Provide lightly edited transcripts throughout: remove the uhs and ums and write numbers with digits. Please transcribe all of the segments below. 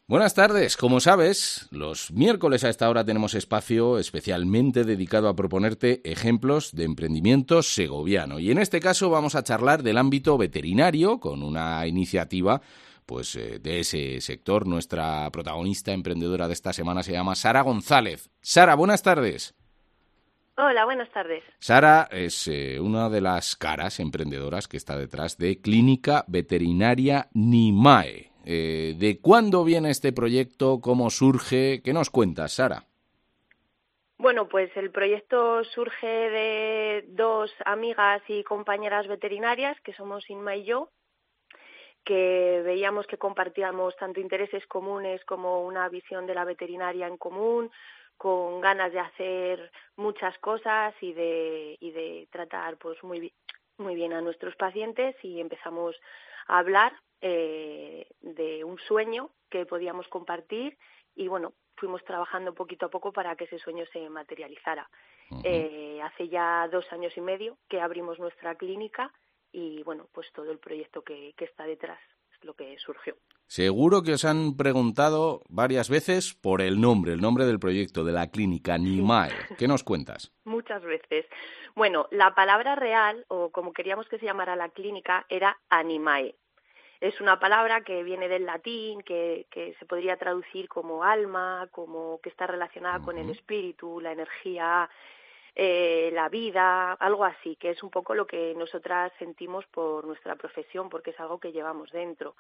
Buenas tardes. Como sabes, los miércoles a esta hora tenemos espacio especialmente dedicado a proponerte ejemplos de emprendimiento segoviano. Y en este caso vamos a charlar del ámbito veterinario con una iniciativa de ese sector. Nuestra protagonista emprendedora de esta semana se llama Sara González. Sara, buenas tardes. Hola, buenas tardes. Sara es una de las caras emprendedoras que está detrás de Clínica Veterinaria Nimae. ¿De cuándo viene este proyecto? ¿Cómo surge? ¿Qué nos cuentas, Sara? Bueno, pues el proyecto surge de dos amigas y compañeras veterinarias, que somos Inma y yo, que veíamos que compartíamos tanto intereses comunes como una visión de la veterinaria en común, con ganas de hacer muchas cosas y de tratar pues muy bien a nuestros pacientes, y empezamos a hablar de un sueño que podíamos compartir, y bueno, fuimos trabajando poquito a poco para que ese sueño se materializara. Hace ya 2 años y medio que abrimos nuestra clínica y bueno, pues todo el proyecto que está detrás es lo que surgió. Seguro que os han preguntado varias veces por el nombre del proyecto, de la clínica Nimae. Sí. ¿Qué nos cuentas? Muchas veces. Bueno, la palabra real, o como queríamos que se llamara la clínica, era animae. Es una palabra que viene del latín, que se podría traducir como alma, como que está relacionada con el espíritu, la energía, la vida, algo así, que es un poco lo que nosotras sentimos por nuestra profesión, porque es algo que llevamos dentro.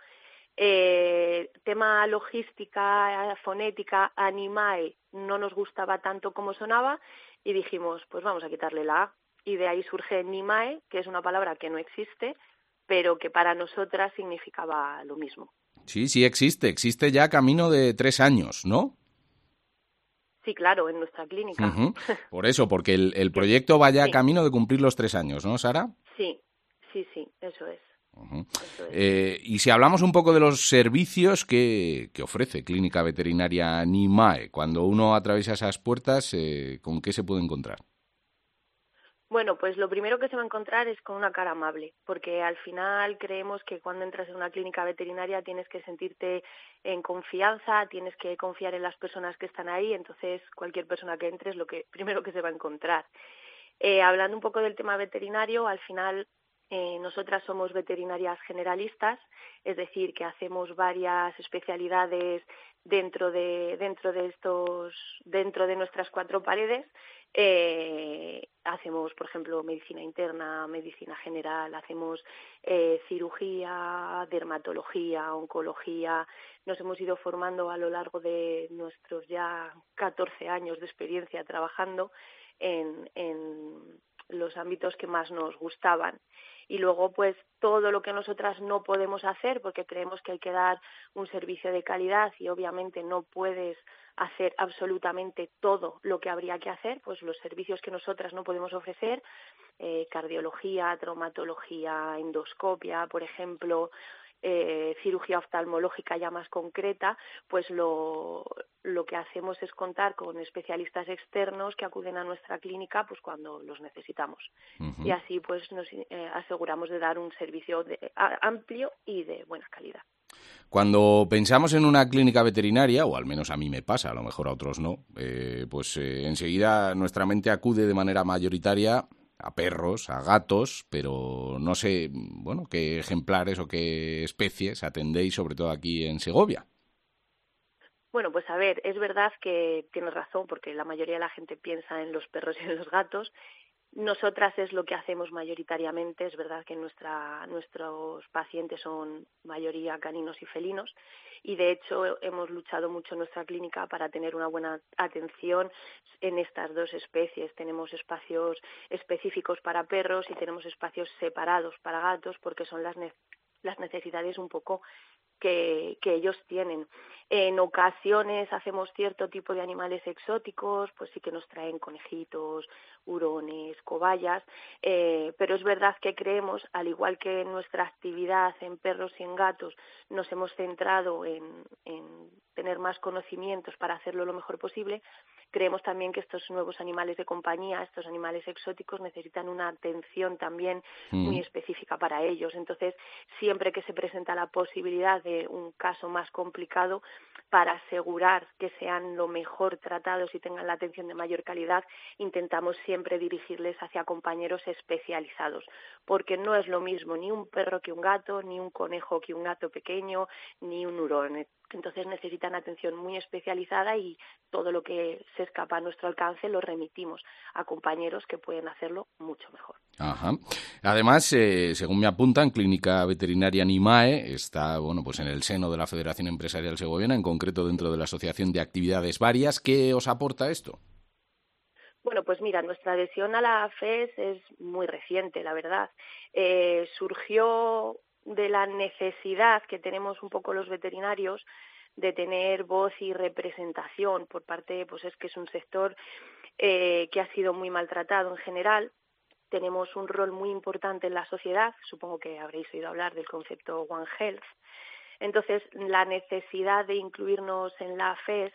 Tema logística, fonética, animae, no nos gustaba tanto como sonaba y dijimos, pues vamos a quitarle la A. Y de ahí surge Nimae, que es una palabra que no existe, pero que para nosotras significaba lo mismo. Sí, existe ya camino de 3 años, ¿no? Sí, claro, en nuestra clínica. Por eso, porque el proyecto va ya Sí, camino de cumplir los 3 años, ¿no, Sara? sí, eso es. Eso es. Y si hablamos un poco de los servicios que ofrece Clínica Veterinaria Nimae, cuando uno atraviesa esas puertas, ¿con qué se puede encontrar? Bueno, pues lo primero que se va a encontrar es con una cara amable, porque al final creemos que cuando entras en una clínica veterinaria tienes que sentirte en confianza, tienes que confiar en las personas que están ahí, entonces cualquier persona que entre es lo que primero que se va a encontrar. Hablando un poco del tema veterinario, al final nosotras somos veterinarias generalistas, es decir, que hacemos varias especialidades dentro de nuestras 4 paredes. Hacemos, por ejemplo, medicina interna, medicina general, hacemos cirugía, dermatología, oncología. Nos hemos ido formando a lo largo de nuestros ya 14 años de experiencia trabajando en los ámbitos que más nos gustaban. Y luego, pues, todo lo que nosotras no podemos hacer, porque creemos que hay que dar un servicio de calidad y obviamente no puedes hacer absolutamente todo lo que habría que hacer, pues los servicios que nosotras no podemos ofrecer, cardiología, traumatología, endoscopia, por ejemplo, cirugía oftalmológica ya más concreta, pues lo que hacemos es contar con especialistas externos que acuden a nuestra clínica pues cuando los necesitamos. Y así pues nos aseguramos de dar un servicio amplio y de buena calidad. Cuando pensamos en una clínica veterinaria, o al menos a mí me pasa, a lo mejor a otros no, enseguida nuestra mente acude de manera mayoritaria a perros, a gatos, pero no sé, bueno, qué ejemplares o qué especies atendéis, sobre todo aquí en Segovia. Bueno, pues a ver, es verdad que tienes razón, porque la mayoría de la gente piensa en los perros y en los gatos. Nosotras es lo que hacemos mayoritariamente. Es verdad que nuestros pacientes son mayoría caninos y felinos, y de hecho hemos luchado mucho en nuestra clínica para tener una buena atención en estas 2 especies. Tenemos espacios específicos para perros y tenemos espacios separados para gatos, porque son las necesidades un poco que ellos tienen. En ocasiones hacemos cierto tipo de animales exóticos, pues sí que nos traen conejitos, hurones, cobayas, pero es verdad que creemos, al igual que en nuestra actividad en perros y en gatos, nos hemos centrado en tener más conocimientos para hacerlo lo mejor posible, creemos también que estos nuevos animales de compañía, estos animales exóticos, necesitan una atención también muy específica para ellos. Entonces, siempre que se presenta la posibilidad de un caso más complicado, para asegurar que sean lo mejor tratados y tengan la atención de mayor calidad, intentamos siempre dirigirles hacia compañeros especializados, porque no es lo mismo ni un perro que un gato, ni un conejo que un gato pequeño, ni un hurón. Entonces necesitan atención muy especializada y todo lo que se escapa a nuestro alcance lo remitimos a compañeros que pueden hacerlo mucho mejor. Ajá. Además, según me apuntan, Clínica Veterinaria Animae está, bueno, pues en el seno de la Federación Empresarial Segoviana, en concreto dentro de la Asociación de Actividades Varias. ¿Qué os aporta esto? Bueno, pues mira, nuestra adhesión a la FES es muy reciente, la verdad. Surgió de la necesidad que tenemos un poco los veterinarios de tener voz y representación por parte, pues es que es un sector que ha sido muy maltratado en general. Tenemos un rol muy importante en la sociedad, supongo que habréis oído hablar del concepto One Health. Entonces, la necesidad de incluirnos en la FES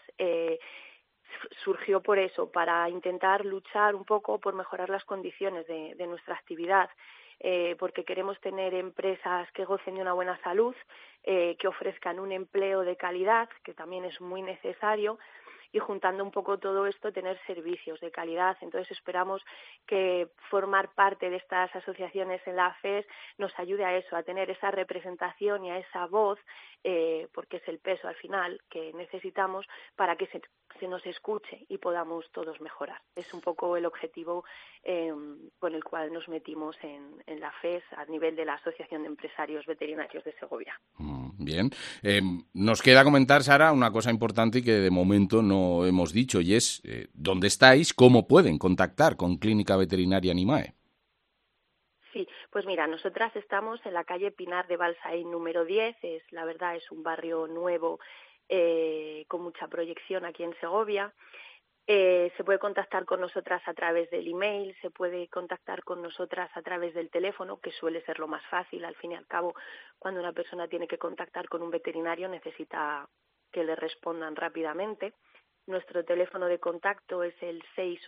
surgió por eso, para intentar luchar un poco por mejorar las condiciones de nuestra actividad, porque queremos tener empresas que gocen de una buena salud, que ofrezcan un empleo de calidad, que también es muy necesario, y juntando un poco todo esto, tener servicios de calidad. Entonces esperamos que formar parte de estas asociaciones en la FES nos ayude a eso, a tener esa representación y a esa voz, porque es el peso al final que necesitamos para que se nos escuche y podamos todos mejorar. Es un poco el objetivo con el cual nos metimos en la FES a nivel de la Asociación de Empresarios Veterinarios de Segovia. Bien. Nos queda comentar, Sara, una cosa importante y que de momento no hemos dicho, y es ¿dónde estáis? ¿Cómo pueden contactar con Clínica Veterinaria Animae? Sí, pues mira, nosotras estamos en la calle Pinar de Balsaín número 10, la verdad es un barrio nuevo con mucha proyección aquí en Segovia. Se puede contactar con nosotras a través del email, se puede contactar con nosotras a través del teléfono, que suele ser lo más fácil. Al fin y al cabo, cuando una persona tiene que contactar con un veterinario, necesita que le respondan rápidamente. Nuestro teléfono de contacto es el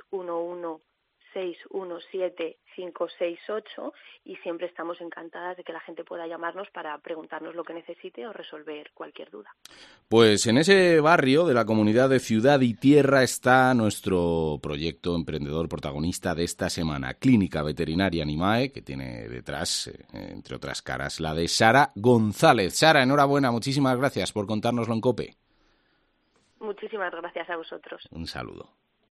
611-617-568 y siempre estamos encantadas de que la gente pueda llamarnos para preguntarnos lo que necesite o resolver cualquier duda. Pues en ese barrio de la comunidad de Ciudad y Tierra está nuestro proyecto emprendedor protagonista de esta semana, Clínica Veterinaria Animae, que tiene detrás, entre otras caras, la de Sara González. Sara, enhorabuena, muchísimas gracias por contárnoslo en COPE. Muchísimas gracias a vosotros. Un saludo.